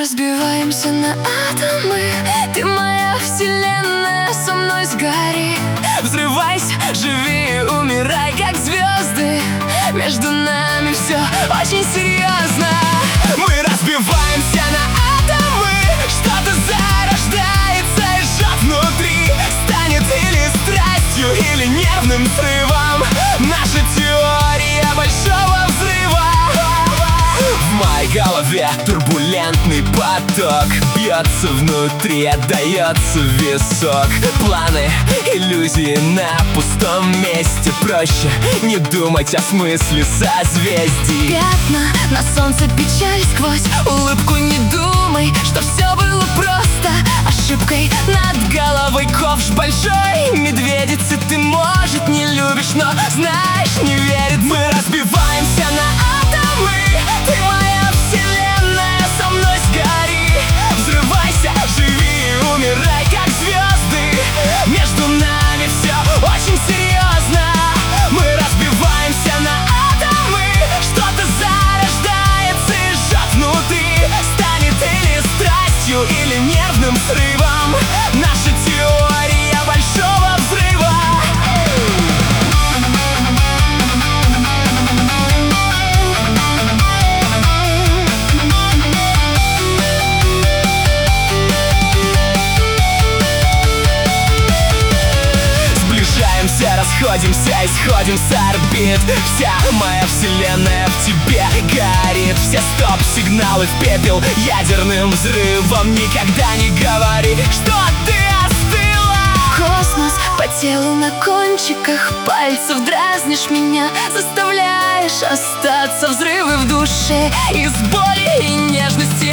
разбиваемся на атомы. Ты моя вселенная, со мной сгори. Взрывайся, живи, умирай, как звезды. Между нами все очень серьезно. Мы разбиваемся на атомы. Что-то зарождается и жжет внутри. Станет или страстью, или нервным срывом. Наша теория большого взрыва. В моей голове турбулентный поток. Бьется внутри, отдается висок. Планы, иллюзии на пустом месте. Проще не думать о смысле созвездий. Пятна на солнце, печаль сквозь Улыбку не думай, что все было просто ошибкой. Над головой ковш большой медведицы. Ты, может, не любишь, но знаешь, не верит. Мы разбиваемся на атомы. Ты моя вселенная, со мной сгори. Взрывайся, живи, умирай, как звезды. Между нами все очень серьезно. Мы разбиваемся на атомы. Что-то зарождается и жжет внутри. Станет или страстью, или нервным срывом. Наша теория большого взрыва. Расходимся, исходим с орбит. Вся моя вселенная в тебе горит. Все стоп-сигналы в пепел ядерным взрывом. Никогда не говори, что ты остыла. Космос по телу на кончиках пальцев. Дразнишь меня, заставляешь остаться. Взрывы в душе из боли и нежности.